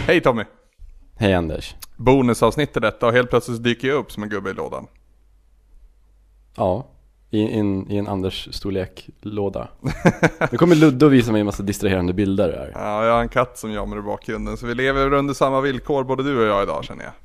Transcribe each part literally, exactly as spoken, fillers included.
Hej Tommy. Hej Anders. Bonusavsnitt i detta och helt plötsligt dyker jag upp som en gubbe i lådan. Ja, i, in, i en Anders storlek låda. Nu kommer Ludde och visa mig en massa distraherande bilder här. Ja, jag har en katt som jamar i bakgrunden, så vi lever under samma villkor både du och jag idag, känner jag.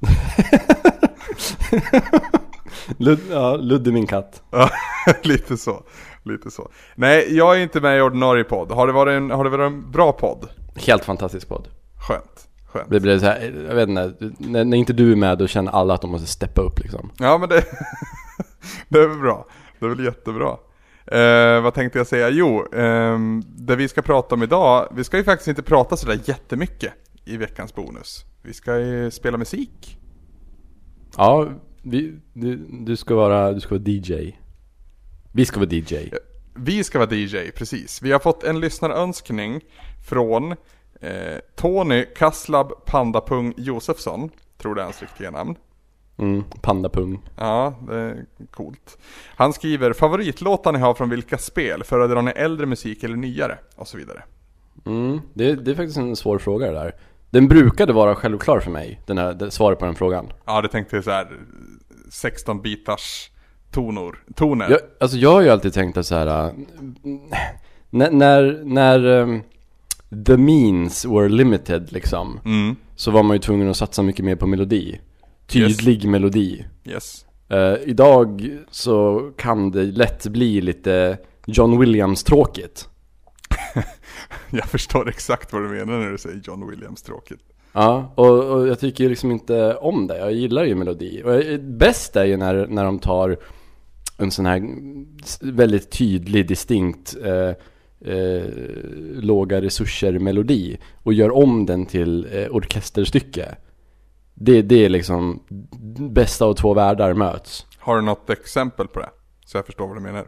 Lud, ja, Ludde min katt. Ja, lite så. Lite så. Nej, jag är inte med i ordinarie podd. Har det varit en, har det varit en bra podd? Helt fantastisk podd. Skönt. Skönt. Det blir så här, jag vet inte, när, när inte du är med då känner alla att de måste steppa upp liksom. Ja, men det, det är väl bra. Det är väl jättebra. Eh, vad tänkte jag säga? Jo, eh, det vi ska prata om idag, vi ska ju faktiskt inte prata så där jättemycket i veckans bonus. Vi ska ju spela musik. Ja, vi, du, du ska vara du ska vara D J. Vi ska vara D J. Vi ska vara D J, precis. Vi har fått en lyssnarönskning från eh, Tony Kasslab Pandapung Josefsson. Tror det är hans riktiga namn. Mm, Pandapung. Ja, det är coolt. Han skriver, favoritlåtar ni har från vilka spel? Föredrar ni äldre musik eller nyare? Och så vidare. Mm, det, det är faktiskt en svår fråga det där. Den brukade vara självklar för mig, den här, det, svaret på den frågan. Ja, det tänkte jag så här sexton-bitars tonor, toner. Jag, alltså jag har ju alltid tänkt att så här, äh, när, när, när um, the means were limited liksom, mm. så var man ju tvungen att satsa mycket mer på melodi. Tydlig yes. melodi. Yes. Uh, idag så kan det lätt bli lite John Williams tråkigt. Jag förstår exakt vad du menar när du säger John Williams tråkigt. Ja, och, och jag tycker liksom inte om det. Jag gillar ju melodi. Och bäst är ju när, när de tar en sån här väldigt tydlig, distinkt eh, eh, låga resurser melodi och gör om den till eh, orkesterstycke. Det, det är liksom bästa av två världar möts. Har du något exempel på det? Så jag förstår vad du menar.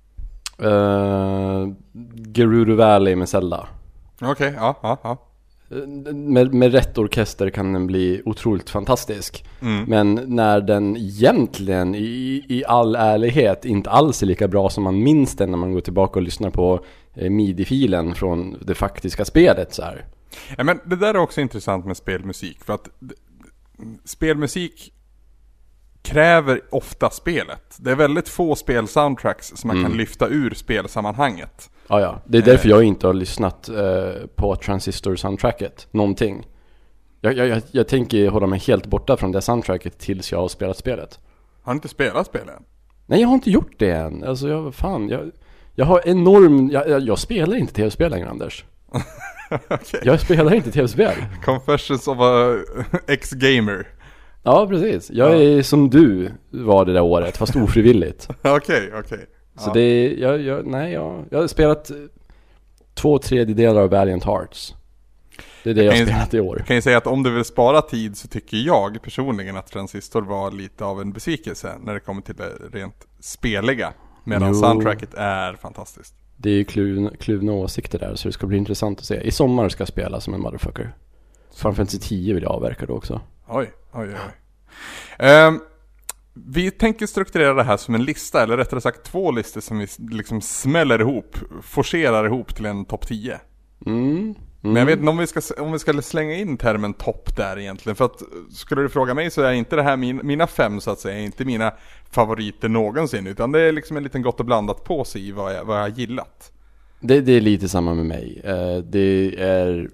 Uh, Gerudo Valley med Zelda. Okej, okay, ja, ja, ja. Med, med rätt orkester kan den bli otroligt fantastisk. Mm. Men när den egentligen i, i all ärlighet inte alls är lika bra som man minns den när man går tillbaka och lyssnar på eh, midi-filen från det faktiska spelet så här. Ja, men det där är också intressant med spelmusik, för att d- spelmusik kräver ofta spelet. Det är väldigt få spelsoundtracks som man mm. kan lyfta ur spelsammanhanget. Ja, ja. Det är därför jag inte har lyssnat eh, på Transistor-soundtracket. Någonting. Jag, jag, jag tänker hålla mig helt borta från det soundtracket tills jag har spelat spelet. Har du inte spelat spelet än? Nej, jag har inte gjort det än. Alltså, jag, fan, jag, jag har enorm... Jag, jag, jag spelar inte tv-spel längre, Anders. Okay. Jag spelar inte tv-spel. Confessions of a ex-gamer. Ja, precis. Jag är ja. som du var det där året, fast ofrivilligt. Okej, okej. Okay, okay. Så ja. det är, jag, jag, nej, jag, jag har spelat två tredjedelar av Valiant Hearts. Det är det jag, jag har spelat i år. Kan jag säga att om du vill spara tid så tycker jag personligen att Transistor var lite av en besvikelse när det kommer till det rent speliga. Medan jo. soundtracket är fantastiskt. Det är ju kluvna, kluvna åsikter där, så det ska bli intressant att se. I sommar ska jag spela som en motherfucker. Final Fantasy tio vill jag avverka då också. Oj, oj, oj. Um, vi tänker strukturera det här som en lista, eller rättare sagt två listor som vi liksom smäller ihop, forcerar ihop till en topp tio. Mm, mm. Men jag vet inte om vi ska, om vi ska slänga in termen topp där egentligen. För att skulle du fråga mig så är inte det här min, mina fem så att säga, inte mina favoriter någonsin. Utan det är liksom en liten gott och blandat på sig i vad jag, vad jag har gillat. Det, det är lite samma med mig. Uh, det är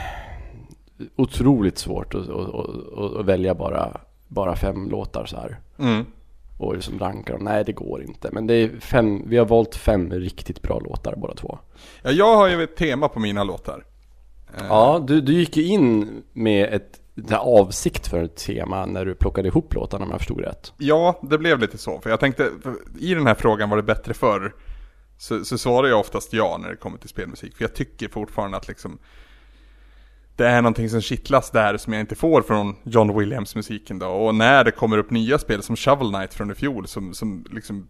otroligt svårt att, att, att, att välja bara, bara fem låtar så här. Mm. Och liksom ranka dem. Nej, det går inte. Men det är fem, vi har valt fem riktigt bra låtar båda två. Ja, jag har ju ett tema på mina låtar. Ja, du, du gick ju in med ett det här avsikt för ett tema när du plockade ihop låtarna, om jag förstod rätt. Ja, det blev lite så. För jag tänkte, i den här frågan var det bättre förr. Så, så svarar jag oftast ja när det kommer till spelmusik. För jag tycker fortfarande att liksom det är någonting som kittlas där som jag inte får från John Williams musiken då. Och när det kommer upp nya spel som Shovel Knight från i fjol som, som liksom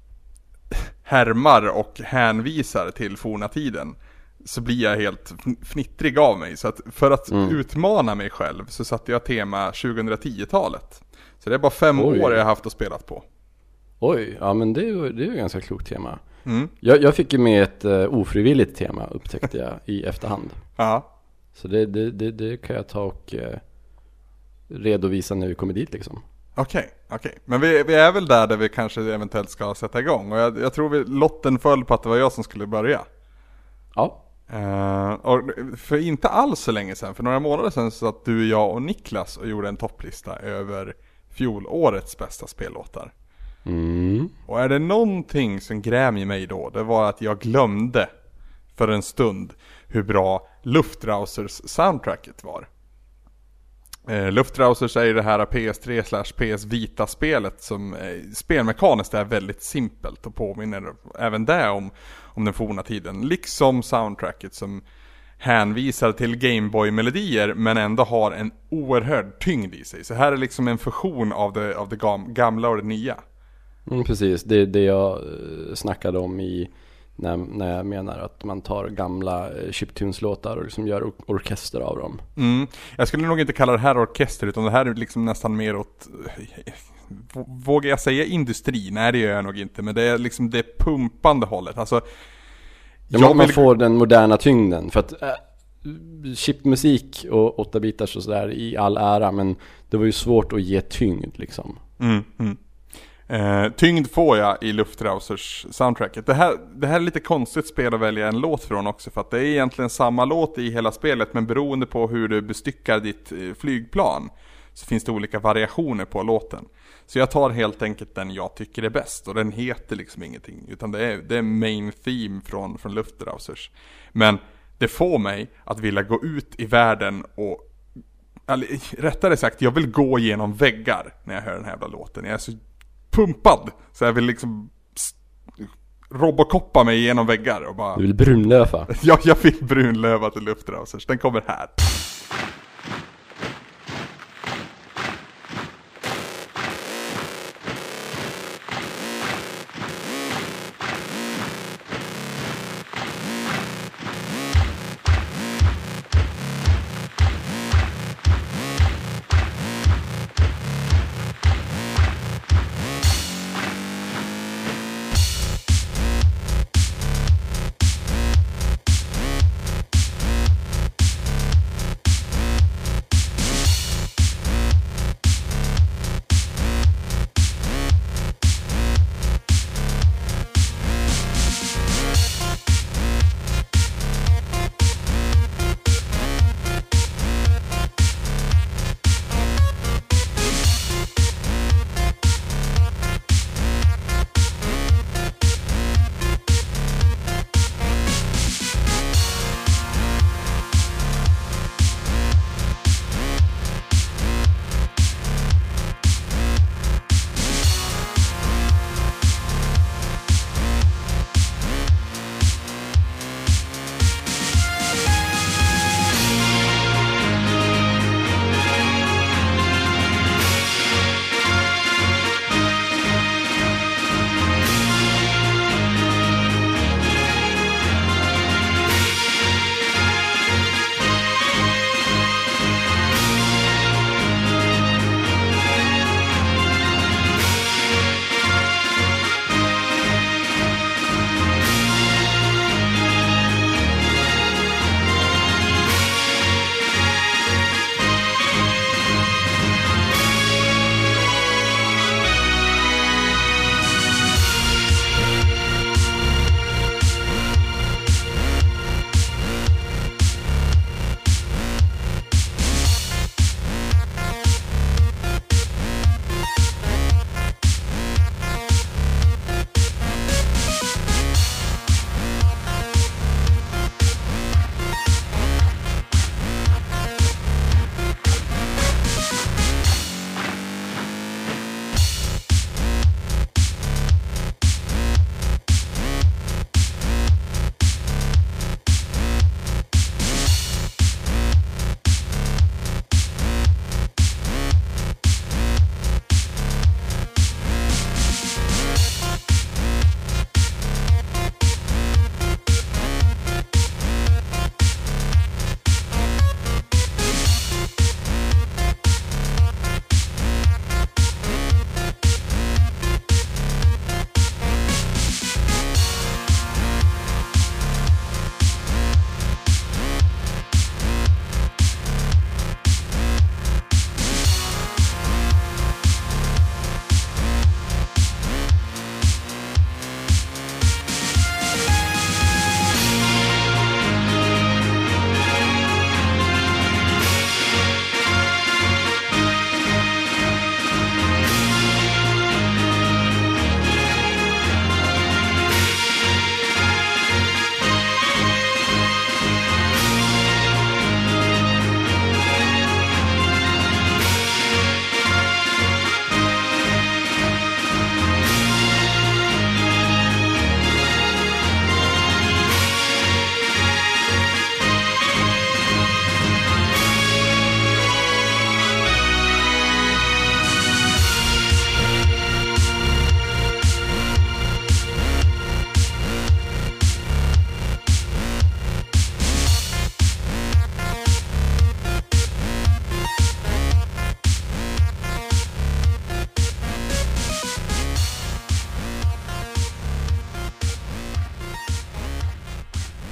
härmar och hänvisar till forna tiden, så blir jag helt fnittrig av mig. Så att för att mm. utmana mig själv så satte jag tema tjugohundratio-talet. Så det är bara fem Oj. år jag har haft att spela på. Oj, ja men det är ju, det är ju ett ganska klokt tema. Mm. Jag, jag fick ju med ett uh, ofrivilligt tema, upptäckte jag i efterhand. Ja. Så det, det, det, det kan jag ta och eh, redovisa när vi kommer dit liksom. Okej, okay, okej. Okay. Men vi, vi är väl där där vi kanske eventuellt ska sätta igång. Och jag, jag tror vi, lotten föll på att det var jag som skulle börja. Ja. Uh, och för inte alls så länge sedan, för några månader sedan, så att du, jag och Niklas och gjorde en topplista över fjolårets bästa spellåtar. Mm. Och är det någonting som grämer mig då, det var att jag glömde för en stund hur bra Luftrausers soundtracket var. Eh, Luftrausers är ju det här P S tre slash P S Vita-spelet som eh, spelmekaniskt är väldigt simpelt och påminner även det om, om den forna tiden. Liksom soundtracket som hänvisar till Gameboy-melodier men ändå har en oerhörd tyngd i sig. Så här är liksom en fusion av det, av det gam- gamla och det nya. Mm, precis, det är det jag snackade om i när, när jag menar att man tar gamla chiptunes-låtar och liksom gör or- orkester av dem. Mm. Jag skulle nog inte kalla det här orkester, utan det här är liksom nästan mer åt, vågar jag säga industri? Nej, det gör jag nog inte, men det är liksom det pumpande hållet. Alltså, ja, man, vill... man får den moderna tyngden, för att äh, chipmusik och åtta bitars och sådär i all ära, men det var ju svårt att ge tyngd liksom. Mm, mm. Eh, tyngd får jag i Luftrausers soundtracket. Det här, det här är lite konstigt spel att välja en låt från också, för att det är egentligen samma låt i hela spelet, men beroende på hur du bestyckar ditt eh, flygplan så finns det olika variationer på låten. Så jag tar helt enkelt den jag tycker är bäst, och den heter liksom ingenting, utan det är, det är main theme från, från Luftrausers. Men det får mig att vilja gå ut i världen och, eller, rättare sagt, jag vill gå genom väggar när jag hör den här jävla låten. Jag är så pumpad, så jag vill liksom robocoppa mig genom väggar och bara... Du vill brunlöfa? Ja, jag vill brunlöva till Luftrausers. Den kommer här.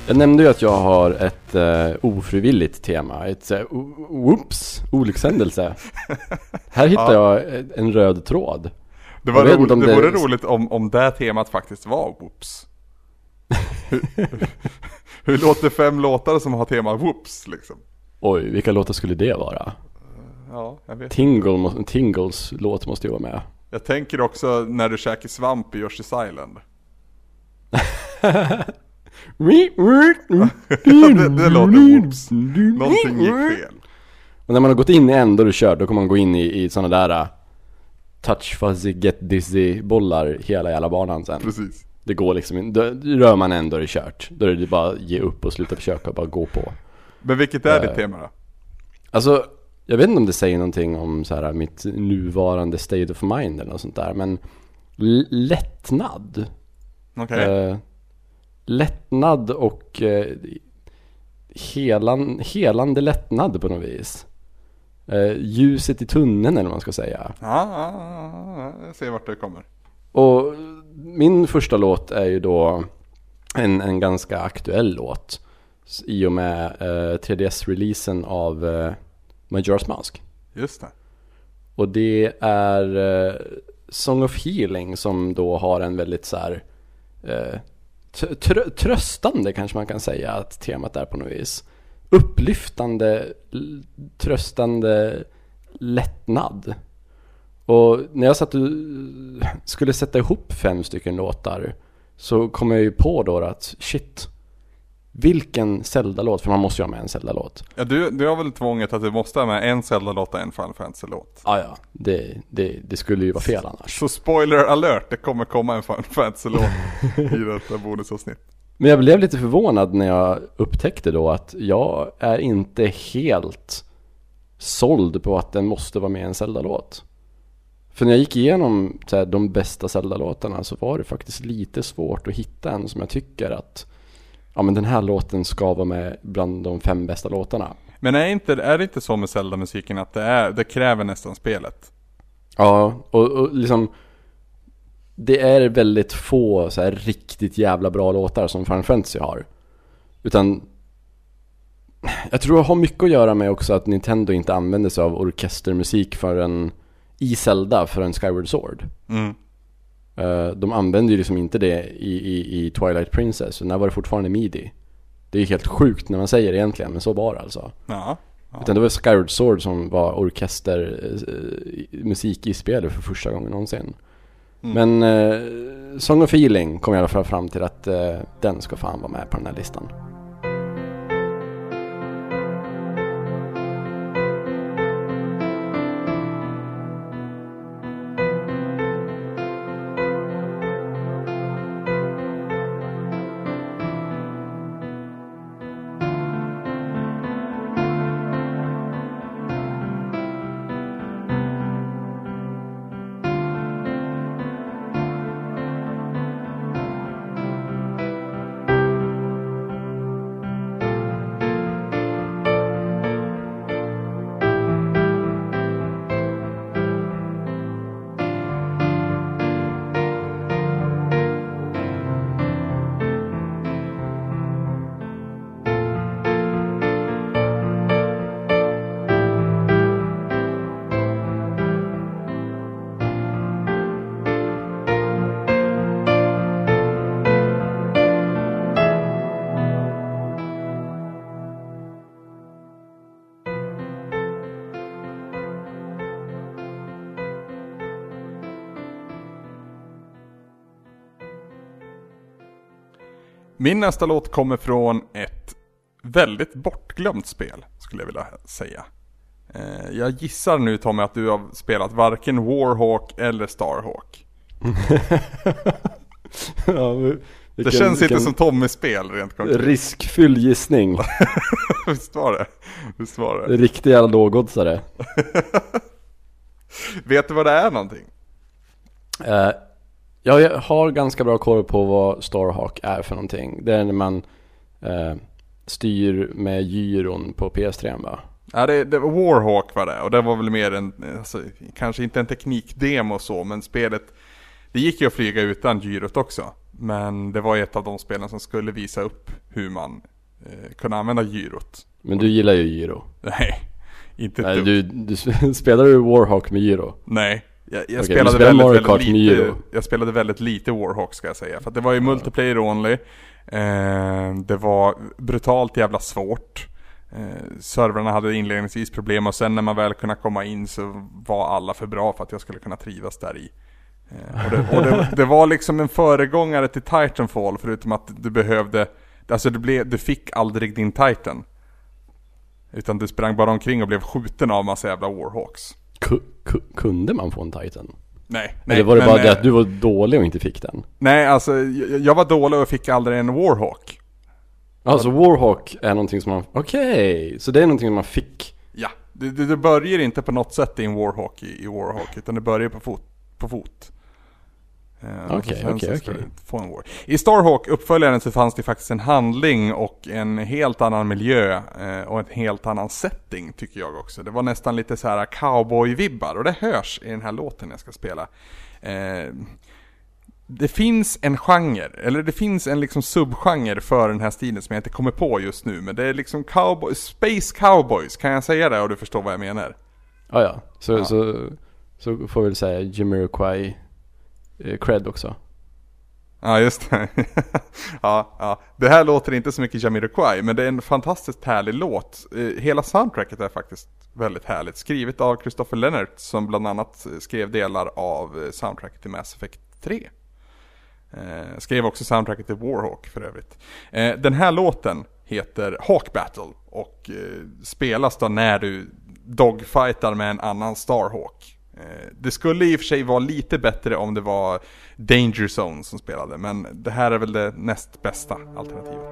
Jag nämnde ju att jag har ett uh, ofrivilligt tema. Ett uh, oops, olyckshändelse. Här hittar ja. jag en röd tråd. Det, var ro- det, det vore roligt om, om det temat faktiskt var whoops. hur, hur låter fem låtar som har tema whoops liksom? Oj, vilka låtar skulle det vara? Ja, jag vet. Tingle må- Tingles låt måste ju vara med. Jag tänker också när du käkar svamp i Yoshi's Island. det, det låter whoops. Någonting gick fel. Och när man har gått in i en då du kör, då kommer man gå in i, i sådana där uh, touch fuzzy get dizzy bollar hela jävla banan sen. Precis. Det går liksom in, då rör man en då är det kört. Då är det bara ge upp och sluta försöka och bara gå på. Men vilket är uh, ditt tema då? Alltså, jag vet inte om det säger någonting om så här, mitt nuvarande state of mind eller något sånt där, men l- lättnad. Okej. Okay. Uh, lättnad och uh, helan, helande lättnad på något vis. Uh, ljuset i tunneln eller vad man ska säga. Ja, ja, ja, jag ser vart det kommer. Och min första låt är ju då en, en ganska aktuell låt i och med uh, tre D S-releasen av uh, Majora's Mask. Just det. Och det är uh, Song of Healing som då har en väldigt så här uh, tr- tröstande kanske man kan säga att temat är på något vis. Upplyftande, l- tröstande lättnad. Och när jag satt och skulle sätta ihop fem stycken låtar så kom jag ju på då att shit, vilken Zelda-låt, för man måste ju ha med en Zelda-låt. Ja, du, du har väl tvånget att du måste ha med en Zelda-låt och en Final Fantasy-låt. Ah, ja, det, det, det skulle ju vara fel annars. Så spoiler alert, det kommer komma en Final Fantasy-låt i detta bonusavsnitt. Men jag blev lite förvånad när jag upptäckte då att jag är inte helt såld på att den måste vara med en Zelda-låt. För när jag gick igenom så här, de bästa Zelda-låtarna så var det faktiskt lite svårt att hitta en som jag tycker att ja, men den här låten ska vara med bland de fem bästa låtarna. Men är, inte, är det inte så med Zelda-musiken att det, är, det kräver nästan spelet? Ja, och, och liksom det är väldigt få så här riktigt jävla bra låtar som Final Fantasy har. Utan jag tror det har mycket att göra med också att Nintendo inte använder sig av orkestermusik för en i Zelda för en Skyward Sword. Mm. Uh, de använde ju liksom inte det i, i, i Twilight Princess. Och när var det fortfarande midi. Det är helt sjukt när man säger det egentligen, men så var det alltså. Ja, ja. Utan det var Skyward Sword som var orkestermusik uh, i spelet för första gången någonsin. Mm. Men uh, Song of Healing kom i alla fall fram till att uh, den ska fan vara med på den här listan. Min nästa låt kommer från ett väldigt bortglömt spel, skulle jag vilja säga. Eh, jag gissar nu, Tommy, att du har spelat varken Warhawk eller Starhawk. Ja, vilken, det känns vilken inte som Tommy-spel rent konkret. Riskfylld gissning. Visst var det? Visst var det? Riktiga lågoddsare. Vet du vad det är någonting? Uh, ja, jag har ganska bra koll på vad Starhawk är för någonting. Det är när man uh, styr med gyron på P S tre, va? Ja, det, det var Warhawk var det. Och det var väl mer en, alltså, kanske inte en teknikdemo så, men spelet, det gick ju att flyga utan gyrot också. Men det var ett av de spelen som skulle visa upp hur man eh, kunde använda gyrot. Men du gillar ju gyro. Nej, inte Nej, du, du spelar du Warhawk med gyro? Nej, jag, jag, okay, spelade väldigt, väldigt lite, jag spelade väldigt lite Warhawk ska jag säga. För att det var ju multiplayer only. eh, Det var brutalt jävla svårt. eh, Servrarna hade inledningsvis problem. Och sen när man väl kunde komma in så var alla för bra för att jag skulle kunna trivas där i. Och, det, och det, det var liksom en föregångare till Titanfall. Förutom att du behövde, alltså du, blev, du fick aldrig din Titan, utan du sprang bara omkring och blev skjuten av massa jävla Warhawks. K- k- kunde man få en Titan? Nej, nej. Eller var det men, bara det att du var dålig och inte fick den? Nej, alltså jag, jag var dålig och fick aldrig en Warhawk. Ja, så Warhawk är någonting som man... Okej, okay, så det är någonting som man fick? Ja, du, du, du börjar inte på något sätt i en Warhawk i, i Warhawk, utan du börjar på fot. På fot. Okej, okej, okej. I Starhawk, uppföljaren, så fanns det faktiskt en handling och en helt annan miljö eh, och en helt annan setting tycker jag också. Det var nästan lite så här cowboy-vibbar, och det hörs i den här låten jag ska spela. Eh, det finns en genre, eller det finns en liksom subgenre för den här stilen som jag inte kommer på just nu, men det är liksom cowboy, space cowboys, kan jag säga det och du förstår vad jag menar? Ah, ja, så, ja. Så, så får vi väl säga Jamiroquai cred också. Ja, just det. ja, ja. Det här låter inte så mycket Jamiroquai, men det är en fantastiskt härlig låt. Hela soundtracket är faktiskt väldigt härligt. Skrivet av Christopher Leonard, som bland annat skrev delar av soundtracket till Mass Effect tre. Eh, skrev också soundtracket till Warhawk för övrigt. Eh, den här låten heter Hawk Battle och eh, spelas då när du dogfightar med en annan Starhawk. Det skulle i och för sig vara lite bättre om det var Danger Zone som spelade, men det här är väl det näst bästa alternativet.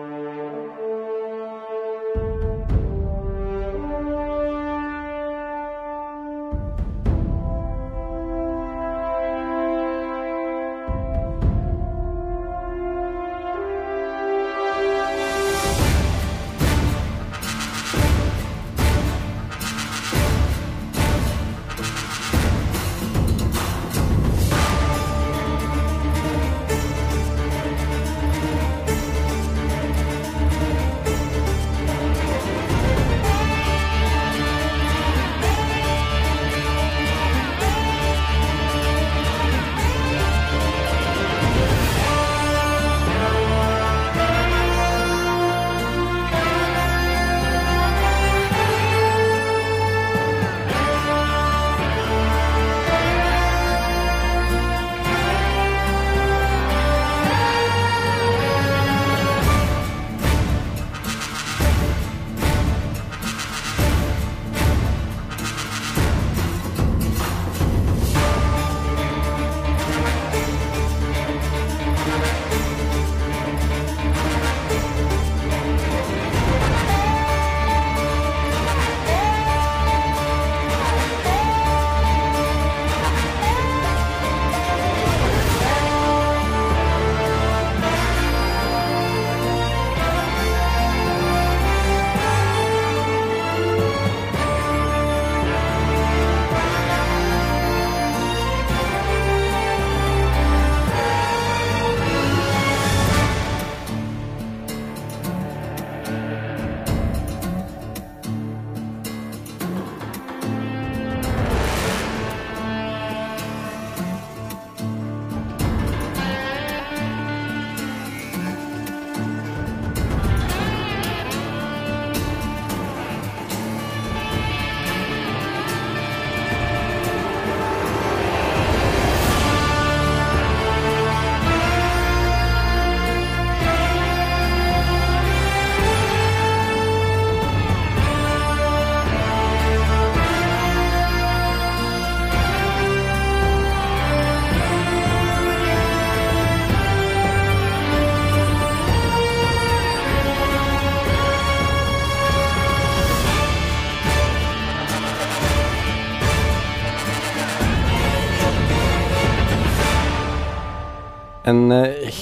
En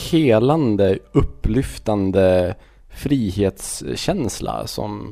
helande, upplyftande frihetskänsla som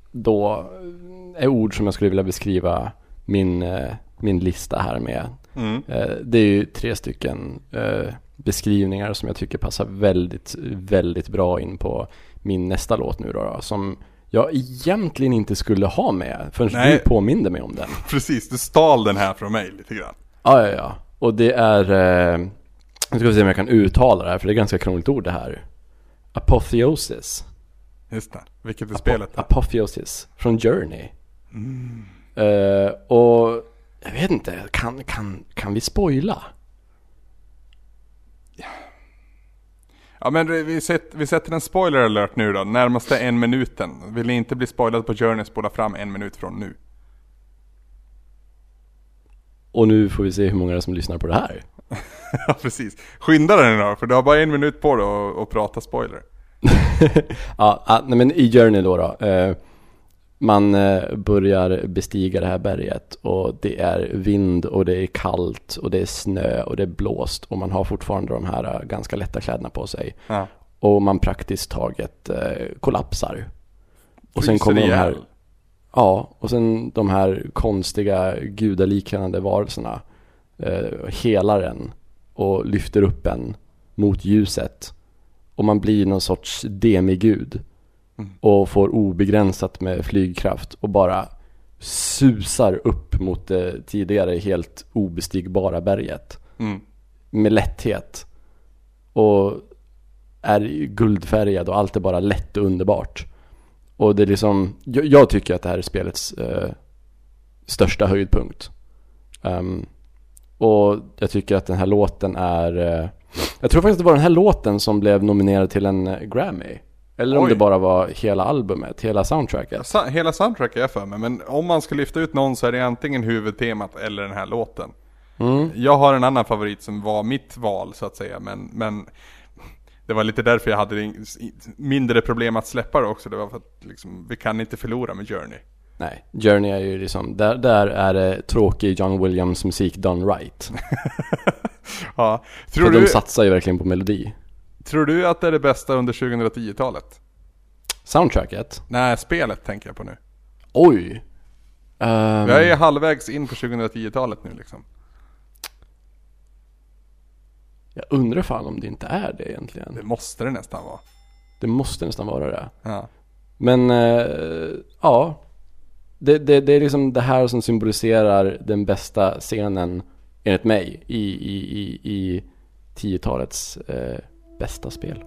då är ord som jag skulle vilja beskriva min, min lista här med. Mm. Det är ju tre stycken beskrivningar som jag tycker passar väldigt, väldigt bra in på min nästa låt nu då, då som jag egentligen inte skulle ha med förrän Nej. du påminde mig om den. Precis, du stal den här från mig lite grann. Ja, ja, ja. Och det är, eh, jag ska se om jag kan uttala det här, för det är ganska krångligt ord det här. Apotheosis. Just det, vilket är Apo- spelet? Apotheosis, från Journey. Mm. Uh, och jag vet inte, kan, kan, kan vi spoila? Ja, men vi, set, vi sätter en spoiler alert nu då, närmaste en minuten. Vill ni inte bli spoilad på Journey, spola fram en minut från nu. Och nu får vi se hur många det är som lyssnar på det här. Ja, precis. Skynda dig nu då, för du har bara en minut på dig att, att prata spoiler. Ja, ja, nej, men i Journey då då eh, man eh, börjar bestiga det här berget och det är vind och det är kallt och det är snö och det är blåst och man har fortfarande de här eh, ganska lätta kläderna på sig. Ja. Och man praktiskt taget eh, kollapsar. Och sen kommer de här, ja, och sen de här konstiga gudaliknande varelserna eh, helar en och lyfter upp en mot ljuset. Och man blir någon sorts demigud mm. och får obegränsat med flygkraft och bara susar upp mot det tidigare helt obestigbara berget mm. med lätthet och är guldfärgad och allt är bara lätt och underbart. Och det är liksom, jag, jag tycker att det här är spelets eh, största höjdpunkt. Um, och jag tycker att den här låten är eh, jag tror faktiskt det var den här låten som blev nominerad till en Grammy. Eller om Oj. det bara var hela albumet, hela soundtracket. Sa- hela soundtracket är jag för mig, men om man ska lyfta ut någon så är det antingen huvudtemat eller den här låten. Mm. Jag har en annan favorit som var mitt val så att säga, men, men det var lite därför jag hade mindre problem att släppa det också. Det var för att liksom, vi kan inte förlora med Journey. Nej, Journey är ju liksom, där, där är det tråkig John Williams musik done right. Ja. Tror för du, de satsar ju verkligen på melodi. Tror du att det är det bästa under tjugohundratio-talet? Soundtracket? Nej, spelet tänker jag på nu. Oj! Um... Vi är halvvägs in på tjugohundratio-talet nu liksom. Jag undrar fan om det inte är det egentligen. Det måste det nästan vara. Det måste nästan vara det. Ja. Men, uh, ja. Det, det, det är liksom det här som symboliserar den bästa scenen enligt mig i, i, i, i tiotalets eh, bästa spel.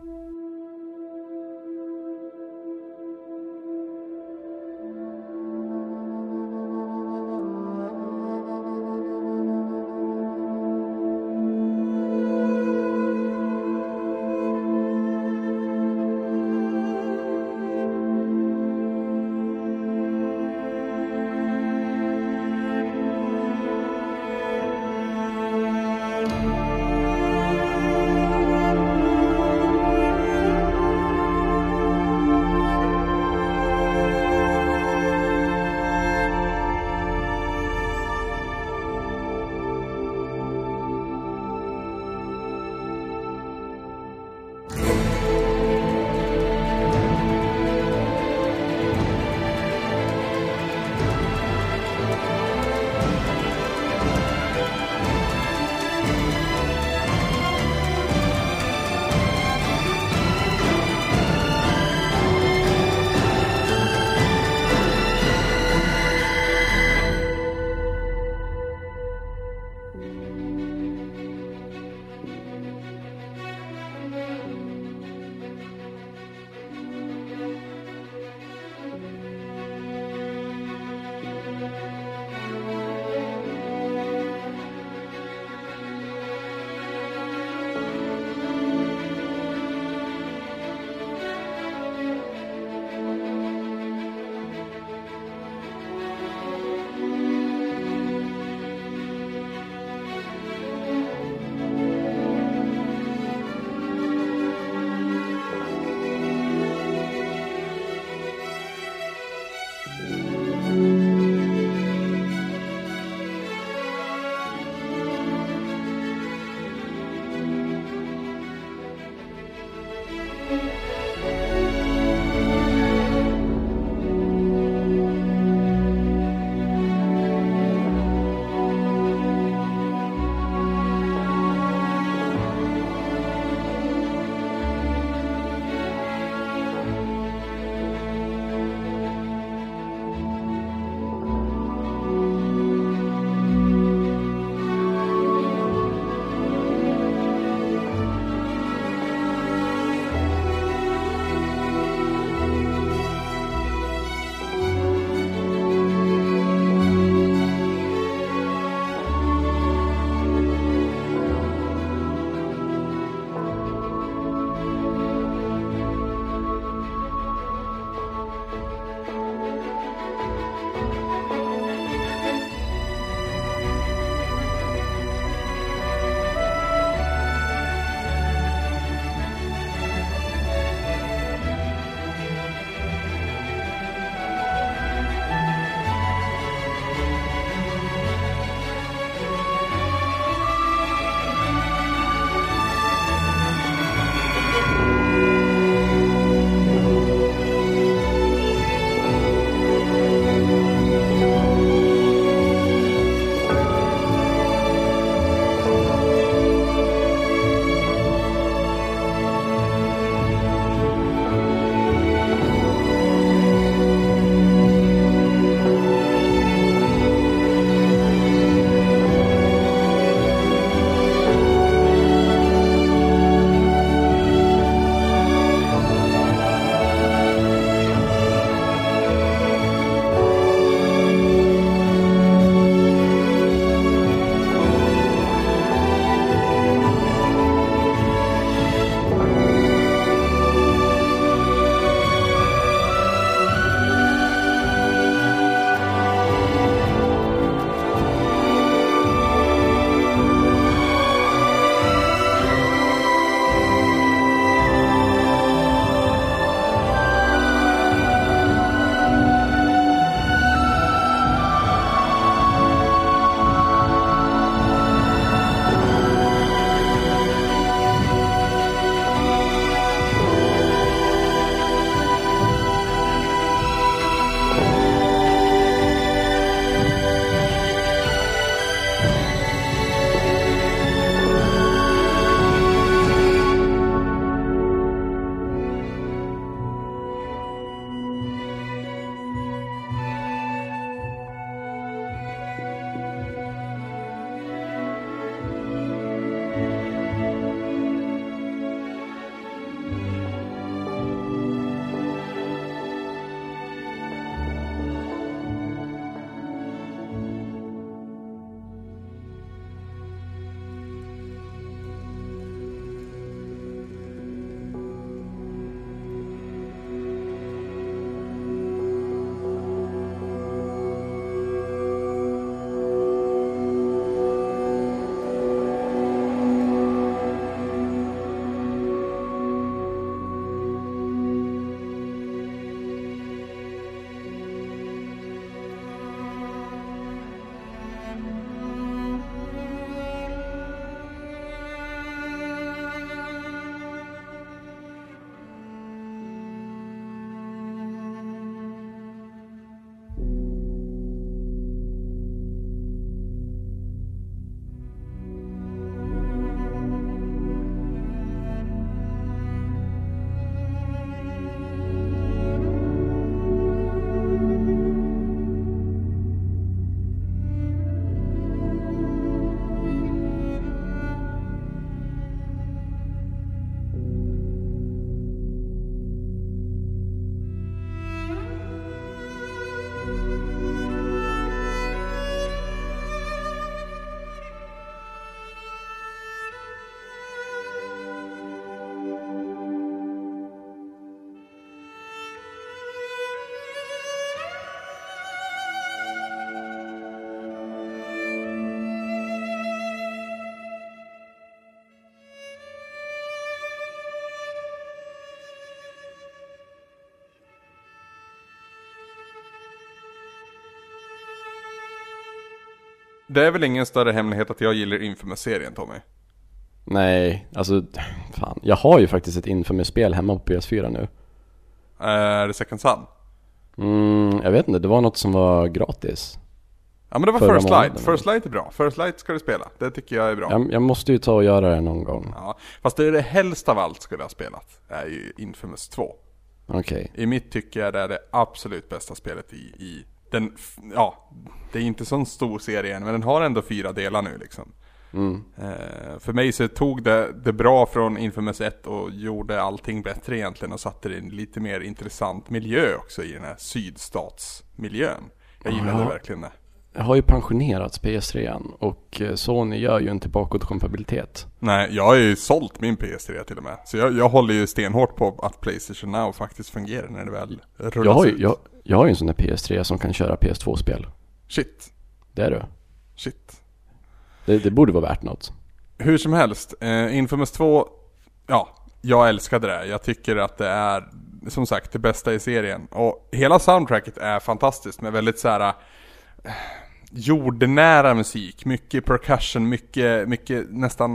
det är väl ingen större hemlighet att jag gillar Infamous-serien, Tommy? Nej, alltså fan. Jag har ju faktiskt ett Infamous-spel hemma på P S fyra nu. Är det Second Son? Mm, jag vet inte, det var något som var gratis. Ja, men det var Förra First Light. månaden. First Light är bra. First Light ska du spela. Det tycker jag är bra. Jag, jag måste ju ta och göra det någon gång. Ja, fast det är det helst av allt skulle jag ha spelat. Det är ju Infamous två. Okej. I mitt tycker jag det är det absolut bästa spelet i, i den, ja, det är inte sån stor serie än, men den har ändå fyra delar nu liksom. Mm. Eh, för mig så tog det, det bra från Infamous ett och gjorde allting bättre egentligen och satte det i en lite mer intressant miljö också i den här sydstatsmiljön. Jag gillade Ja. verkligen det. Jag har ju pensionerats P S tre och Sony gör ju inte bakåtkompatibilitet. Nej, jag har ju sålt min P S tre till och med. Så jag, jag håller ju stenhårt på att PlayStation Now faktiskt fungerar när det väl rullas Jag har, ju, ut. jag, jag har ju en sån där P S tre som kan köra P S två-spel. Shit, Det är du. shit. Det, det borde vara värt något. Hur som helst, eh, Infamous två, ja, jag älskade det. Jag tycker att det är, som sagt, det bästa i serien. Och hela soundtracket är fantastiskt med väldigt så här eh, jordnära musik. Mycket percussion, mycket, mycket nästan...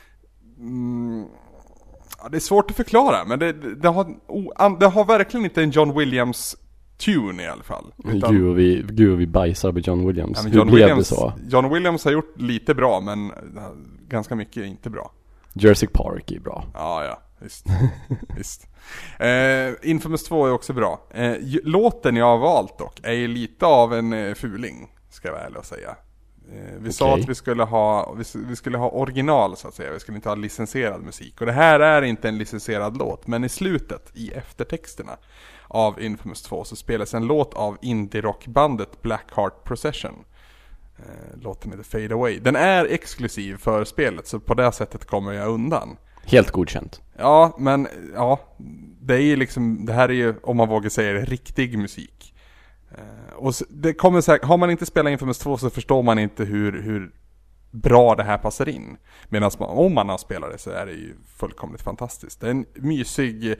Mm, ja, det är svårt att förklara, men det, det, har, oh, det har verkligen inte en John Williams tune i alla fall. Utan, Gud, och vi, gud och vi bajsar på John Williams. ja, men Hur John blev Williams, det så? John Williams har gjort lite bå, men ganska mycket inte bra. Jurassic Park är bra. Ja, ja, visst. visst. Eh, Infamous två är också bra. Eh, låten jag har valt dock är ju lite av en eh, fuling, ska jag väl säga. Eh, vi okay. sa att vi skulle ha vi, vi skulle ha original så att säga. Vi skulle inte ha licensierad musik. Och det här är inte en licensierad låt, men i slutet, i eftertexterna av Infamous två så spelas en låt av indie-rockbandet Blackheart Procession. Låten heter Fade Away. Den är exklusiv för spelet, så på det sättet kommer jag undan. Helt godkänt. Ja, men ja, det är ju liksom, det här är ju, om man vågar säga det, riktig musik. Och det kommer säkert, har man inte spelat Infamous två så förstår man inte hur, hur bra det här passar in. Medan om man har spelat det så är det ju fullkomligt fantastiskt. Det är en mysig,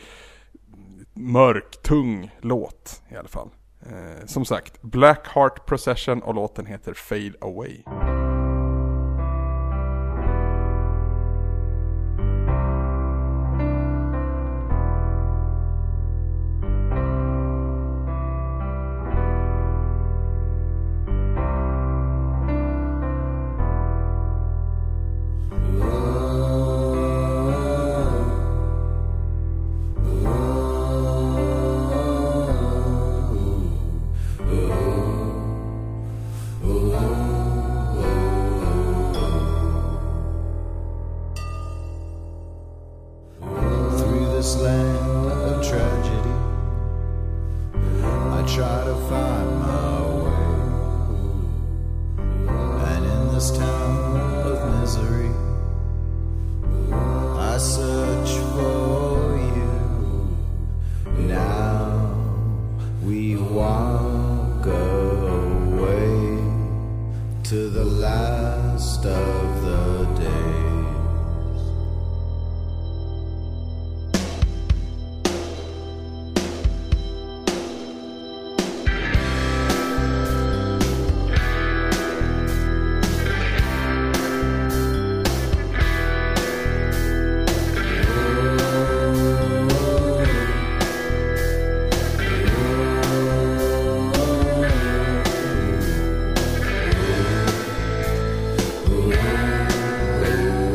mörk, tung låt i alla fall. Eh, som sagt, Blackheart Procession och låten heter Fade Away. Oh,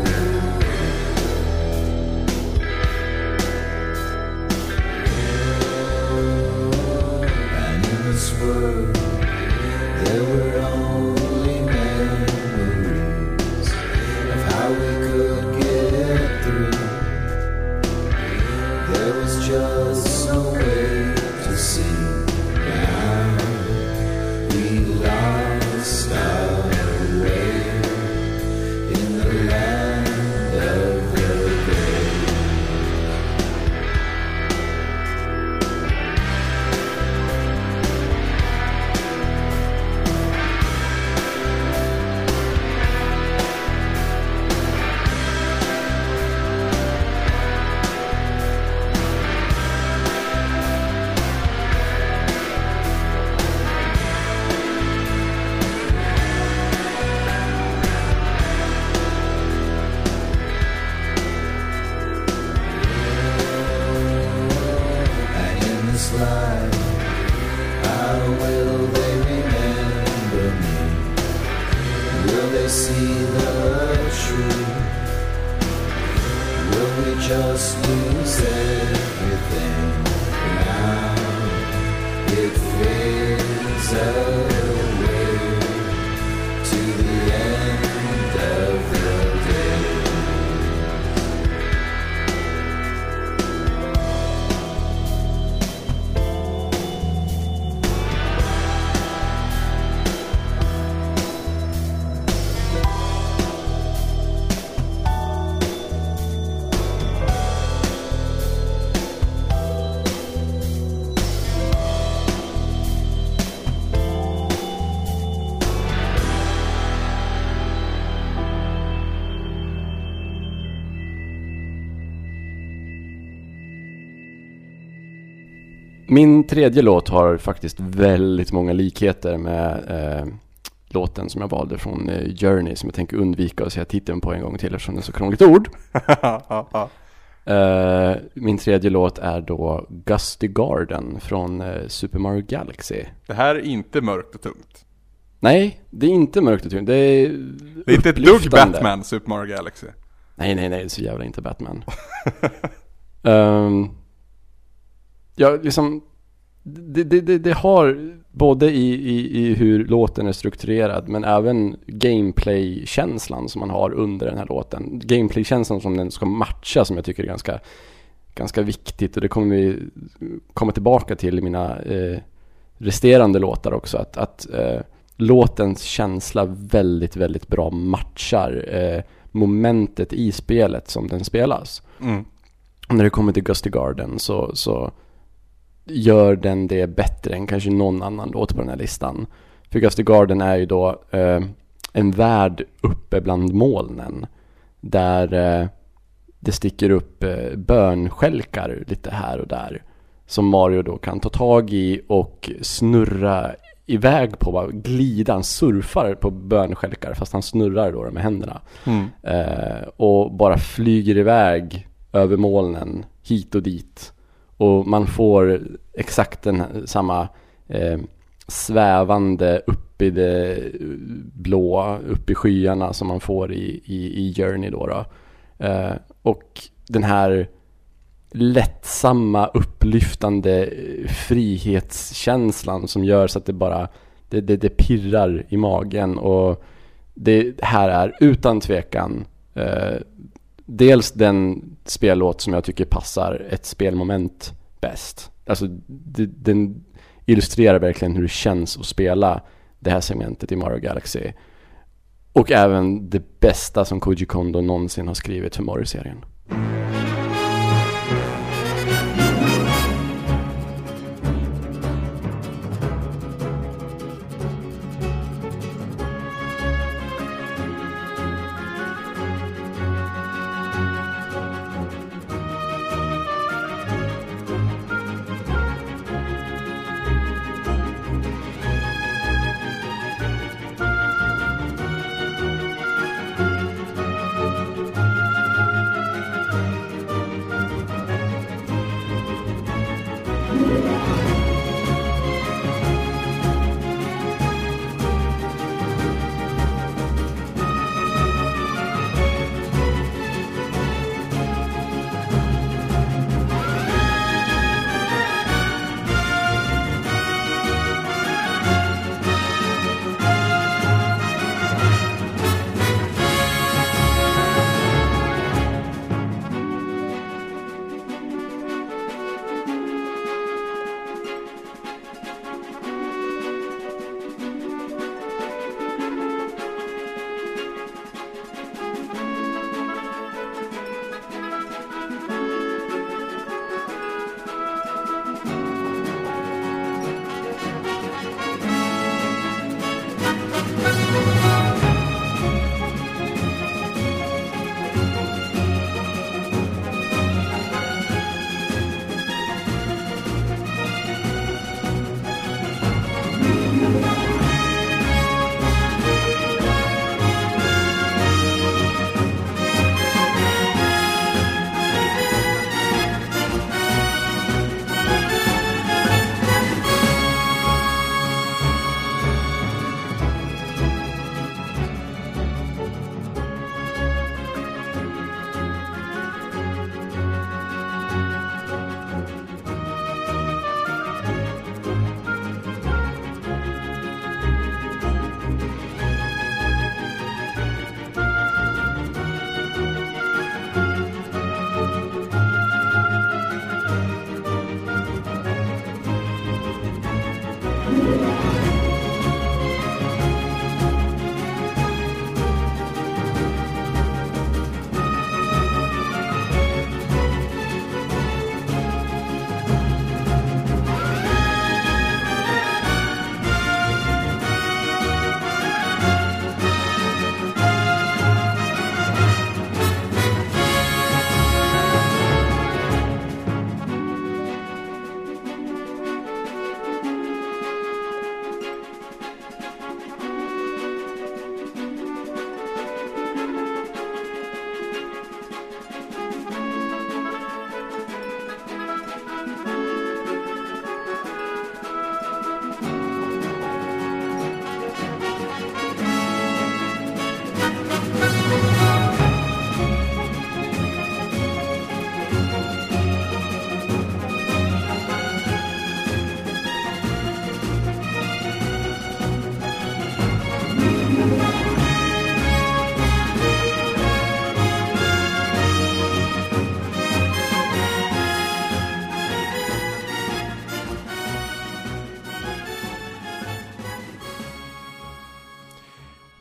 we see the truth? Will we just lose everything now? It fades away to the end of the day. Min tredje låt har faktiskt väldigt många likheter med eh, låten som jag valde från eh, Journey, som jag tänker undvika att säga titeln på en gång till eftersom det är så krångligt ord. eh, min tredje låt är då Gusty Garden från eh, Super Mario Galaxy. Det här är inte mörkt och tungt. Nej, det är inte mörkt och tungt. Det är Det är inte ett dugg Batman, Super Mario Galaxy. Nej, nej, nej, det är så jävla inte Batman. um, Ja, liksom det, det, det, det har både i, i, i hur låten är strukturerad, men även gameplay-känslan som man har under den här låten. Gameplay-känslan som den ska matcha, som jag tycker är ganska, ganska viktigt. Och det kommer vi komma tillbaka till i mina eh, resterande låtar också. Att, att eh, låtens känsla väldigt, väldigt bra matchar eh, momentet i spelet som den spelas. Mm. När det kommer till Gusty Garden så... så gör den det bättre än kanske någon annan låt på den här listan. För Gusty Garden är ju då eh, en värld uppe bland molnen där eh, det sticker upp eh, bönskälkar lite här och där som Mario då kan ta tag i och snurra iväg på, bara glida, han surfar på bönskälkar fast han snurrar då med händerna. Mm. Eh, och bara flyger iväg över molnen hit och dit. Och man får exakt den här, samma eh, svävande upp i det blå, upp i skyarna som man får i, i, i Journey då. då. Eh, och den här lättsamma, upplyftande frihetskänslan som gör så att det bara det, det, det pirrar i magen. Och det här är utan tvekan eh, dels den spellåt som jag tycker passar ett spelmoment bäst. Alltså det, den illustrerar verkligen hur det känns att spela det här segmentet i Mario Galaxy. Och även det bästa som Koji Kondo någonsin har skrivit för Mario-serien.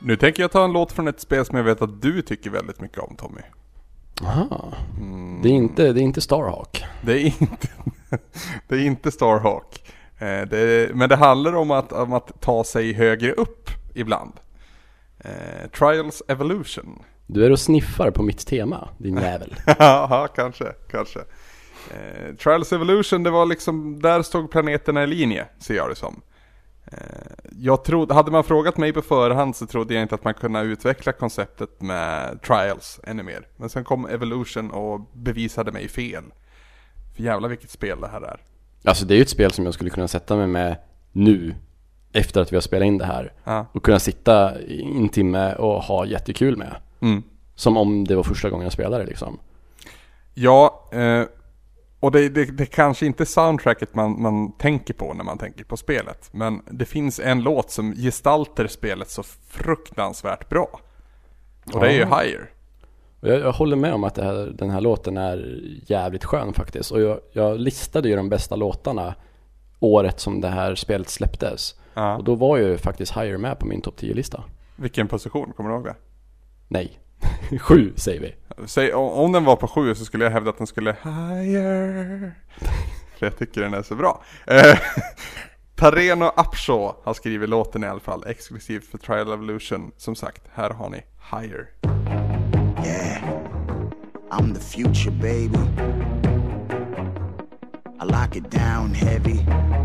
Nu tänker jag ta en låt från ett spel som jag vet att du tycker väldigt mycket om, Tommy. Aha. Mm. Det är inte, det är inte Starhawk. Det är inte, det är inte Starhawk. Eh, det är, men det handlar om att, om att ta sig högre upp ibland. Eh, Trials Evolution. Du är och sniffar på mitt tema, din jävel. Ja, kanske, kanske. Eh, Trials Evolution, det var liksom, där stod planeterna i linje, ser jag det som. Eh, jag trodde, hade man frågat mig på förhand så trodde jag inte att man kunde utveckla konceptet med Trials ännu mer. Men sen kom Evolution och bevisade mig fel. För jävla vilket spel det här är. Alltså det är ju ett spel som jag skulle kunna sätta mig med nu, efter att vi har spelat in det här. Ja. Och kunna sitta i en timme och ha jättekul med. Mm. Som om det var första gången jag spelade liksom. Ja, eh, och det, det, det kanske inte är soundtracket man, man tänker på när man tänker på spelet. Men det finns en låt som gestaltar spelet så fruktansvärt bra. Och det är ju Higher. Jag, jag håller med om att det här, den här låten är jävligt skön faktiskt. Och jag, jag listade ju de bästa låtarna året som det här spelet släpptes. Ja. Och då var ju faktiskt Higher med på min topp tio-lista. Vilken position, kommer du ihåg det? Nej, sju säger vi. Säg, om den var på sju så skulle jag hävda att den skulle Higher. För jag tycker den är så bra. eh, Tareno Upshaw har skrivit låten i alla fall, exklusivt för Trial Evolution. Som sagt, här har ni Higher. Yeah, I'm the future, baby. I lock it down heavy.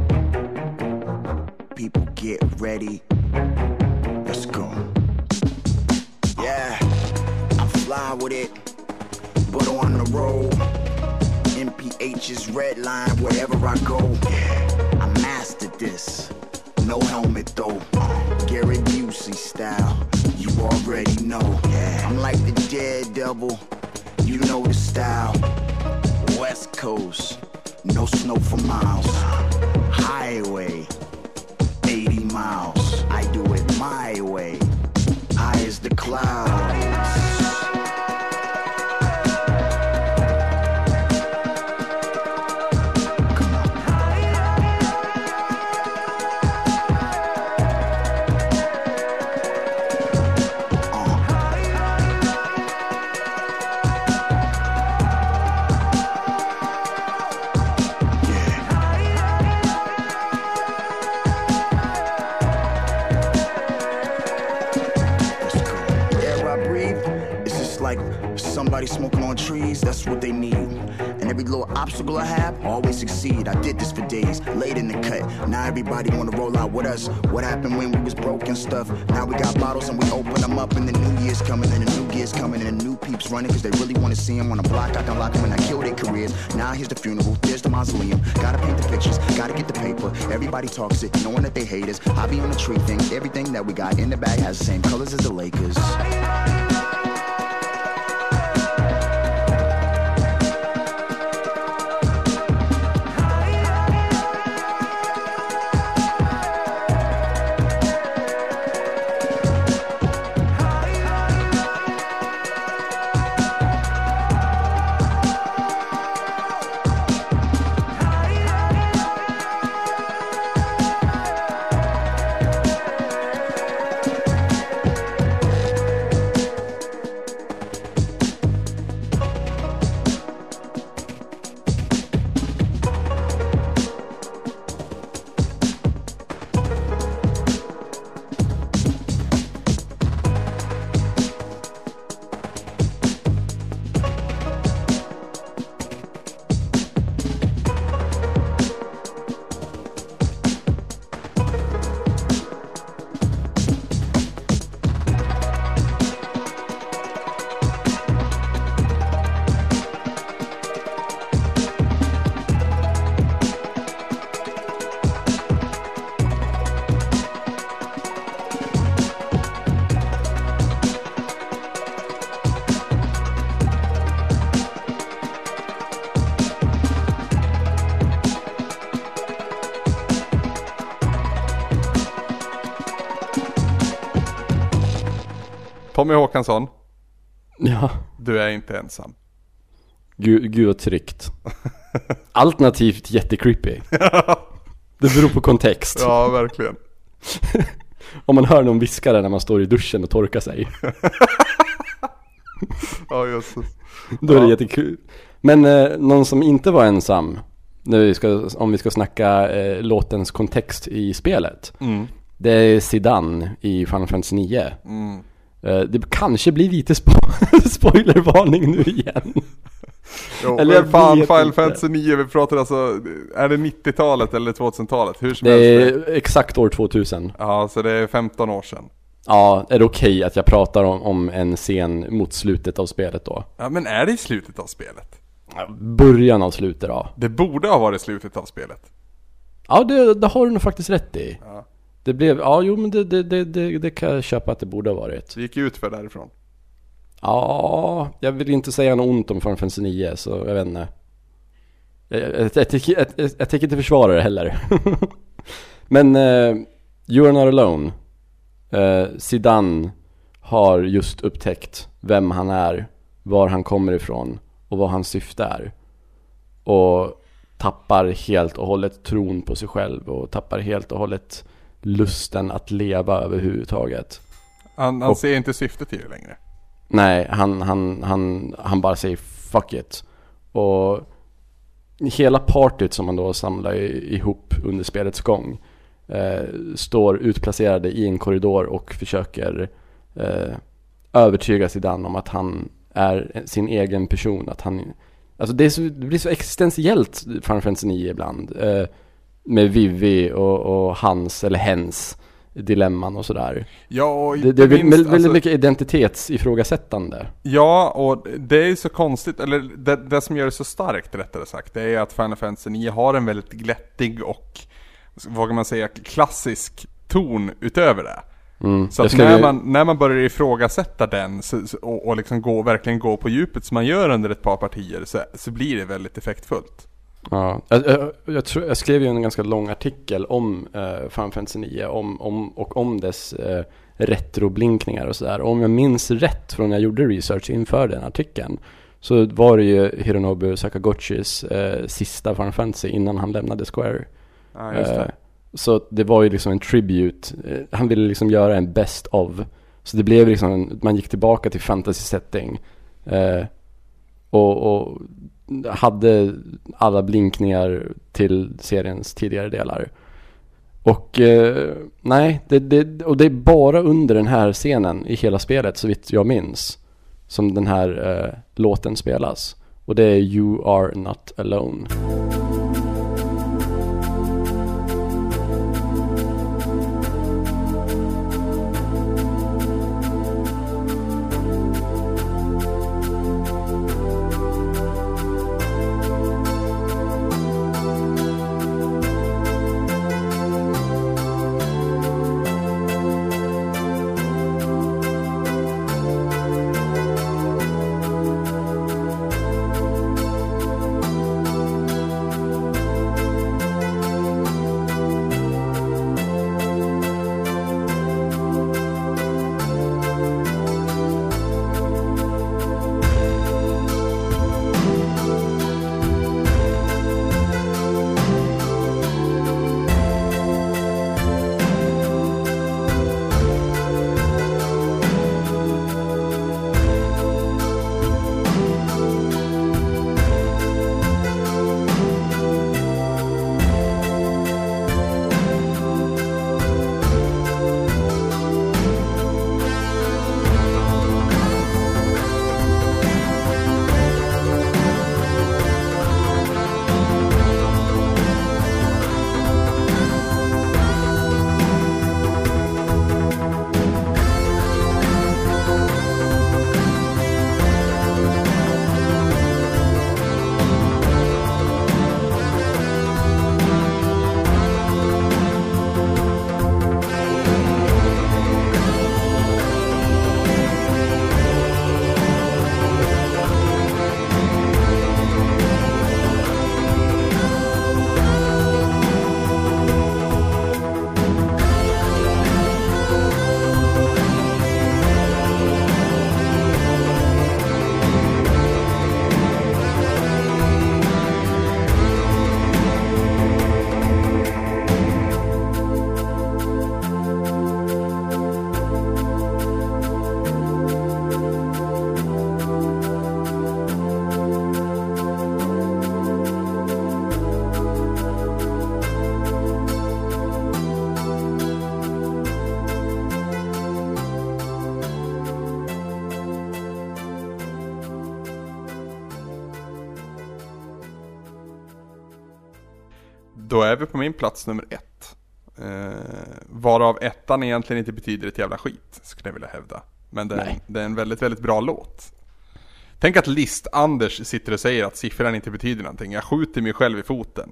People get ready. Let's go. Yeah, I'm fly with it, but on the road, M P H's red line wherever I go. Yeah, I mastered this. No helmet though. Gary Busey style. You already know. Yeah, I'm like the daredevil. You know the style. West Coast. No snow for miles. Highway. eighty miles. I do it my way. High as the clouds. Somebody smoking on trees, that's what they need. And every little obstacle I have, I always succeed. I did this for days, late in the cut. Now everybody wanna roll out with us. What happened when we was broke and stuff? Now we got bottles and we open them up, and the new year's coming, and the new year's coming, and the new peeps running, cause they really wanna see them on the block. I can lock them and I kill their careers. Now here's the funeral, there's the mausoleum. Gotta paint the pictures, gotta get the paper. Everybody talks it, knowing that they hate us. I be on the tree thing, everything that we got in the bag has the same colors as the Lakers. Tommy Håkansson. Ja. Du är inte ensam. Gud, gud vad tryggt. Alternativt jättecreepy. Det beror på kontext. Ja, verkligen. Om man hör någon viska där när man står i duschen och torkar sig. Ja, just det. Då är det Ja. jättekul. Men eh, någon som inte var ensam, nu vi ska, om vi ska snacka eh, låtens kontext i spelet. Mm. Det är Zidane i Final Fantasy nio. Mm. Eh, det kanske blir lite spo- spoilervarning nu igen. Jo, Eller men jag fan, vet Final inte. Fantasy nio, vi pratar alltså, är det nittiotalet eller tvåtusentalet? Hur som Det helst. är exakt år tvåtusen. Ja, så det är femton år sedan. Ja, är det okej att jag pratar om, om en scen mot slutet av spelet då? Ja, men är det i slutet av spelet? Ja, början av slutet då. Det borde ha varit slutet av spelet. Ja, det, det har du nog faktiskt rätt i. Ja. Det blev, ja jo men det, det, det, det, det kan jag köpa att det borde ha varit. Vi gick ut för därifrån. Ja, jag vill inte säga något ont om Final Fantasy nio, så jag vet inte. Jag, jag, jag, jag, tycker- jag, jag, jag tänker inte försvara det heller. Men uh, You Are Not Alone. Uh, Zidane har just upptäckt vem han är, var han kommer ifrån och vad hans syfte är. Och tappar helt och hållet tron på sig själv och tappar helt och hållet lusten att leva överhuvudtaget. Han, han Och- ser inte syftet i det längre. Nej, han, han, han, han bara säger fuck it. Och hela partyt som man då samlar i- ihop under spelets gång eh, står utplacerade i en korridor och försöker eh, övertyga Zidane om att han är sin egen person. Att han, alltså det, är så, det blir så existentiellt Final Fantasy nio ibland. Eh, med Vivi och, och hans eller hens dilemman och sådär. Ja, och Det, det är minst, väldigt, väldigt alltså- mycket identitetsifrågasättande. Ja, och det är ju så konstigt, eller det, det som gör det så starkt rättare sagt, det är att Final Fantasy nio har en väldigt glättig och, vad kan man säga, klassisk ton utöver det. Mm. Så Jag att ska när ju- man, när man börjar ifrågasätta den så, så, och, och liksom gå, verkligen gå på djupet som man gör under ett par partier, så, så blir det väldigt effektfullt. Ja, jag, jag, jag, tror, jag skrev ju en ganska lång artikel om uh, Final Fantasy nio om, om, och om dess uh, retroblinkningar och sådär. Och om jag minns rätt från när jag gjorde research inför den artikeln, så var det ju Hironobu Sakaguchis uh, sista Final Fantasy innan han lämnade Square. Ja, just det. Uh, så det var ju liksom en tribute. Uh, han ville liksom göra en best of. Så det blev liksom en, man gick tillbaka till fantasy setting. Uh, och, och hade alla blinkningar till seriens tidigare delar. Och eh, nej, det, det, och det är bara under den här scenen i hela spelet, så vitt jag minns, som den här eh, låten spelas. Och det är You Are Not Alone. Då är vi på min plats nummer ett. Eh, varav ettan egentligen inte betyder ett jävla skit, skulle jag vilja hävda. Men det är, det är en väldigt, väldigt bra låt. Tänk att List-Anders sitter och säger att siffran inte betyder någonting. Jag skjuter mig själv i foten.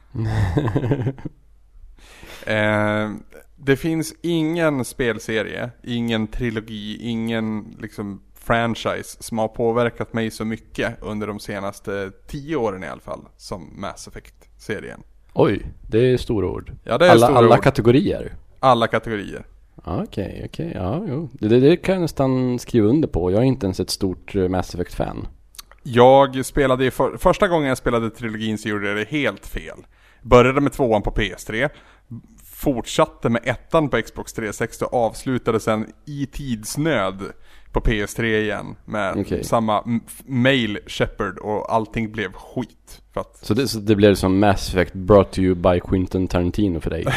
eh, det finns ingen spelserie, ingen trilogi, ingen liksom franchise som har påverkat mig så mycket under de senaste tio åren i alla fall som Mass Effect-serien. Oj, det är stora ord. Ja, det är alla stora alla ord. kategorier. Alla kategorier. Okej, okay, okej, okay, ja, jo. Det, det, det kan jag nästan skriva under på. Jag är inte ens ett stort Mass Effect-fan. Jag spelade, för, första gången jag spelade trilogin så gjorde jag det helt fel. Började med tvåan på P S tre, fortsatte med ettan på Xbox trehundrasextio och avslutade sen i tidsnöd på P S tre igen med okay. samma m- mail Shepard och allting blev skit. För att... så, det, så det blev som Mass Effect brought to you by Quentin Tarantino för dig?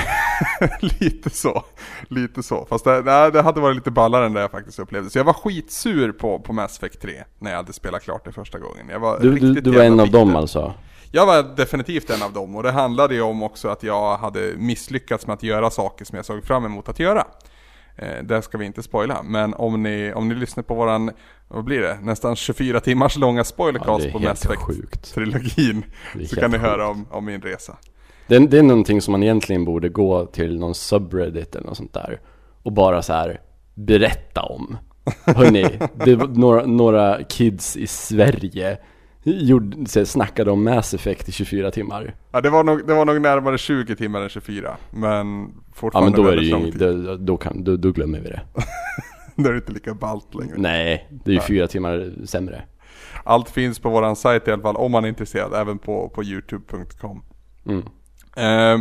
Lite så, lite så. Fast det, nej, det hade varit lite ballare än det jag faktiskt upplevde. Så jag var skitsur på, på Mass Effect tre när jag hade spelat klart det första gången. Jag var du du, du var en av dem alltså? Jag var definitivt en av dem, och det handlade ju om också att jag hade misslyckats med att göra saker som jag såg fram emot att göra. Eh, det ska vi inte spoila, men om ni, om ni lyssnar på våran, vad blir det? Nästan tjugofyra timmars långa spoilercast ja, på Mass Effect-trilogin, så kan ni höra om, om min resa. Det är, det är någonting som man egentligen borde gå till någon subreddit eller något sånt där och bara så här berätta om. Hörrni, det var några, några kids i Sverige gjorde, så snackade om Mass Effect i tjugofyra timmar. Ja, det var nog, det var nog närmare tjugo timmar än tjugofyra. Men fortfarande ja, men då är det ju, då, då, kan, då, då glömmer vi det. Då är det inte lika ballt längre. Nej, det är ju fyra timmar sämre. Allt finns på våran sajt i alla fall, om man är intresserad, även på, på youtube punkt com. Mm. Eh,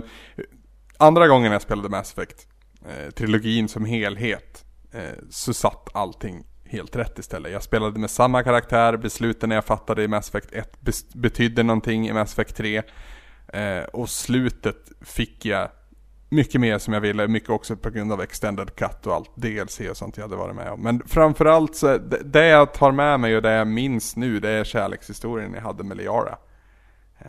andra gången jag spelade Mass Effect, eh, trilogin som helhet, eh, så satt allting helt rätt istället. Jag spelade med samma karaktär, besluten jag fattade i Mass Effect ett bes- betydde någonting i Mass Effect tre, eh, och slutet fick jag mycket mer som jag ville, mycket också på grund av Extended Cut och allt D L C och sånt jag hade varit med om. Men framförallt så, det, det jag tar med mig och det jag minns nu, det är kärlekshistorien jag hade med Liara. Eh,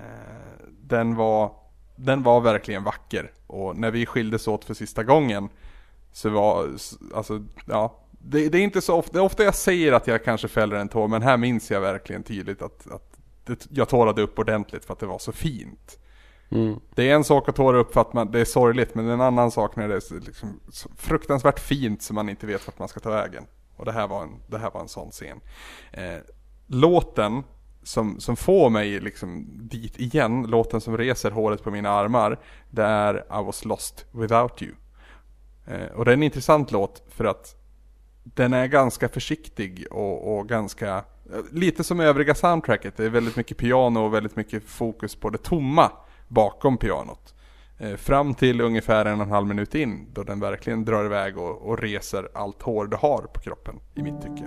den var den var verkligen vacker, och när vi skildes åt för sista gången så var, alltså, ja, det, det är inte så ofta, det är ofta jag säger att jag kanske fäller en tår, men här minns jag verkligen tydligt att, att det, jag tårade upp ordentligt för att det var så fint. Mm. Det är en sak att tåra upp för att man, det är sorgligt, men en annan sak när det är liksom så fruktansvärt fint så man inte vet vart man ska ta vägen. Och det här var en, det här var en sån scen. Eh, låten som, som får mig liksom dit igen, låten som reser håret på mina armar, det är I was lost without you. Eh, och det är en intressant låt för att den är ganska försiktig och, och ganska, lite som övriga soundtracket. Det är väldigt mycket piano och väldigt mycket fokus på det tomma bakom pianot. Eh, fram till ungefär en och en halv minut in, då den verkligen drar iväg och, och reser allt hår det har på kroppen, i mitt tycke.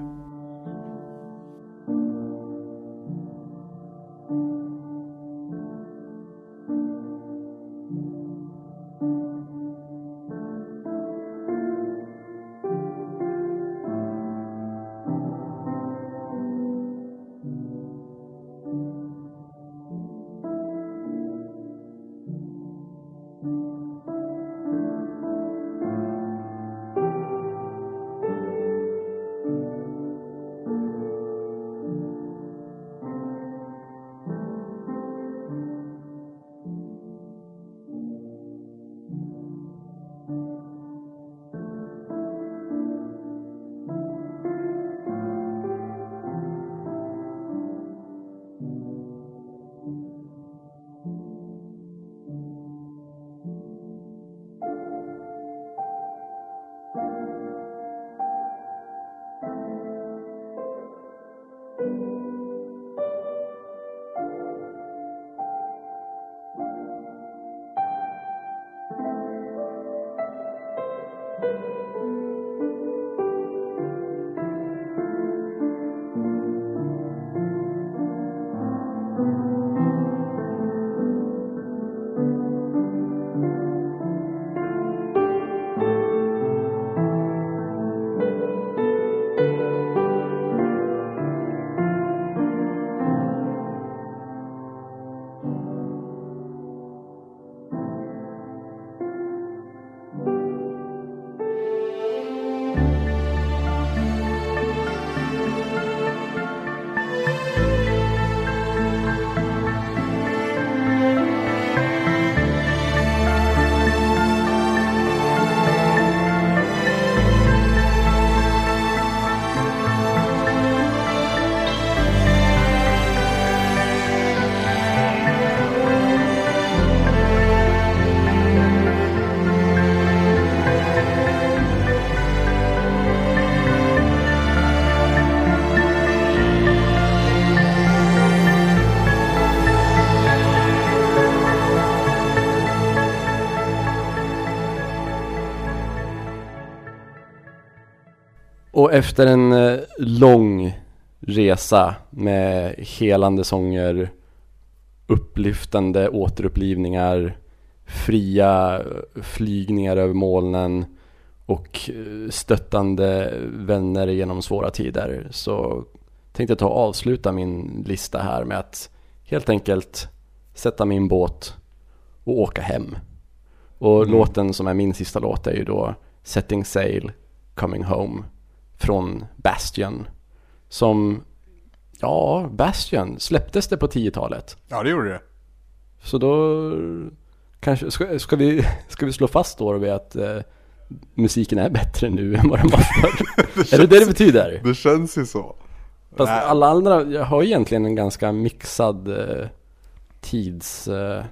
Och efter en eh, lång resa med helande sånger, upplyftande återupplivningar, fria flygningar över molnen och stöttande vänner genom svåra tider, så tänkte jag ta och avsluta min lista här med att helt enkelt sätta min båt och åka hem. Och mm. låten som är min sista låt är ju då Setting Sail, Coming Home från Bastion. Som, ja, Bastion, släpptes det på tio-talet? Ja, det gjorde det. Så då kanske, ska, ska, vi, ska vi slå fast då vid att eh, musiken är bättre nu än vad den var förr? det är det det det betyder? Det känns ju så. Fast Nej. alla andra, jag har egentligen en ganska mixad eh, tids eh,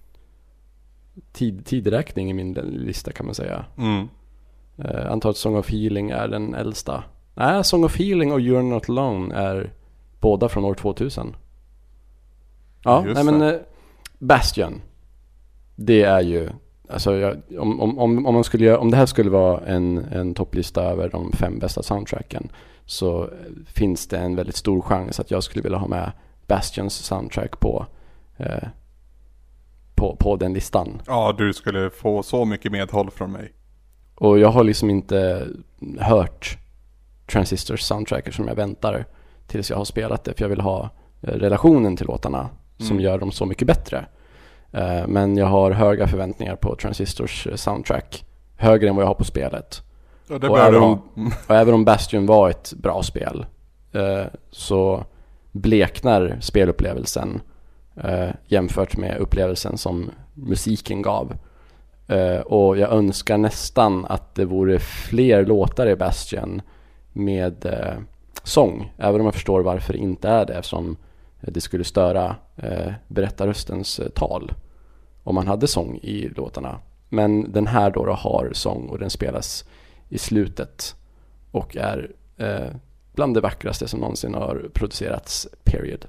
tid, tidräkning i min lista, kan man säga. Mm. eh, Antar att Song of Healing är den äldsta. Nej, Song of Healing och You're Not Alone är båda från år tvåtusen. Ja, Just nej men eh, Bastion, det är ju, alltså jag, om, om, om, om man skulle göra, om det här skulle vara en, en topplista över de fem bästa soundtracken, så finns det en väldigt stor chans att jag skulle vilja ha med Bastions soundtrack på eh, på, på den listan. Ja, du skulle få så mycket medhåll från mig. Och jag har liksom inte hört Transistors soundtracker som jag väntar tills jag har spelat det, för jag vill ha eh, relationen till låtarna som mm. gör dem så mycket bättre. Eh, men jag har höga förväntningar på Transistors soundtrack, högre än vad jag har på spelet. Ja, det och, även om, och även om Bastion var ett bra spel, eh, så bleknar spelupplevelsen eh, jämfört med upplevelsen som musiken gav. Eh, och jag önskar nästan att det vore fler låtar i Bastion med eh, sång, även om jag förstår varför det inte är det, eftersom det skulle störa eh, berättarröstens eh, tal om man hade sång i låtarna. Men den här då, då har sång, och den spelas i slutet och är eh, bland det vackraste som någonsin har producerats, period.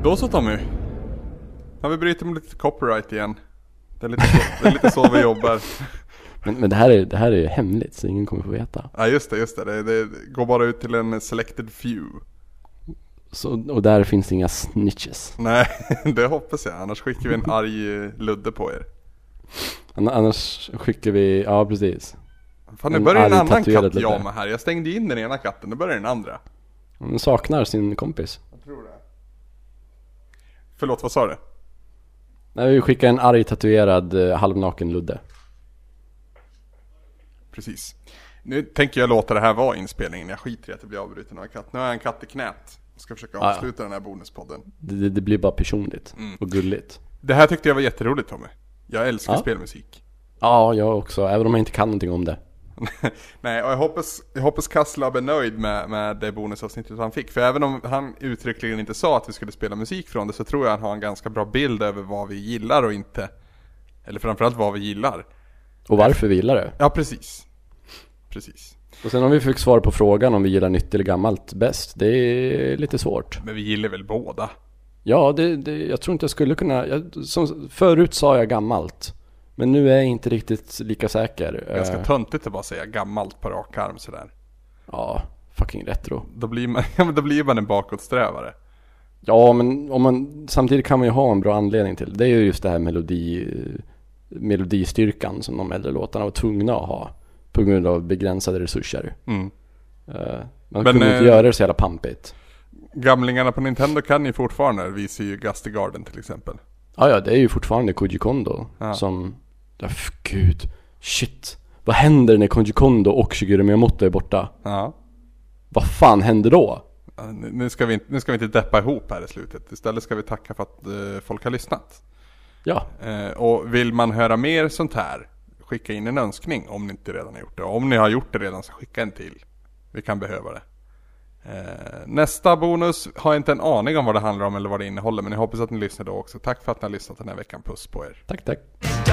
Då så Tommy. Ja, vi bryter med lite copyright igen. Det är lite så, det är lite så vi jobbar. Men, men det här är det här är ju hemligt, så ingen kommer få veta. Ja just det, just det. Det, det går bara ut till en selected few. Så, och där finns det inga snitches. Nej, det hoppas jag. Annars skickar vi en arg ludde på er. Annars skickar vi, ja precis. Fan, nu En börjar en arg annan tatuerad katt ludde. jama här. Jag stängde in den ena katten, nu börjar den andra. Han saknar sin kompis. Jag tror det. Förlåt, vad sa du? Nej, vi skickar en arg tatuerad eh, halvnaken ludde. Precis. Nu tänker jag låta det här vara inspelningen. Jag skiter i att det blir avbruten av en katt. Nu har jag en katt i knät. Jag ska försöka ja. avsluta den här bonuspodden. Det, det, det blir bara personligt Mm. och gulligt. Det här tyckte jag var jätteroligt, Tommy. Jag älskar Ja. spelmusik. Ja, jag också, även om jag inte kan någonting om det. Nej, och jag hoppas, jag hoppas Kasslab är nöjd med, med det bonusavsnittet han fick. För även om han uttryckligen inte sa att vi skulle spela musik från det, så tror jag han har en ganska bra bild över vad vi gillar och inte. Eller framförallt vad vi gillar. Och varför vi gillar det. Ja, precis. Precis. Och sen om vi fick svar på frågan om vi gillar nytt eller gammalt bäst, det är lite svårt. Men vi gillar väl båda. Ja, det, det, jag tror inte jag skulle kunna, jag, som, förut sa jag gammalt. Men nu är jag inte riktigt lika säker. Ganska Eh, töntigt att bara säga gammalt på rak arm sådär. Ja, fucking retro. Då blir man, ja, men då blir man en bakåtsträvare. Ja, men om man, samtidigt kan man ju ha en bra anledning till det. Det är ju just det här melodi, melodistyrkan som de äldre låtarna var tvungna att ha. På grund av begränsade resurser. Mm. Uh, man Men, kunde eh, inte göra det så jävla pampigt. Gamlingarna på Nintendo kan ju fortfarande, vi ser ju Gusty Garden till exempel. Ja, ja, det är ju fortfarande Koji Kondo Ja. som, ja, gud, shit. Vad händer när Koji Kondo och Shigeru Miyamoto är borta? Ja. Vad fan händer då? Ja, nu- Nu ska, vi inte, nu ska vi inte deppa ihop här i slutet. Istället ska vi tacka för att eh, folk har lyssnat. Ja, Eh, och vill man höra mer sånt här, skicka in en önskning om ni inte redan har gjort det. Och om ni har gjort det redan, så skicka en till. Vi kan behöva det. Eh, nästa bonus har jag inte en aning om vad det handlar om eller vad det innehåller. Men jag hoppas att ni lyssnar då också. Tack för att ni har lyssnat den här veckan. Puss på er. tack, tack.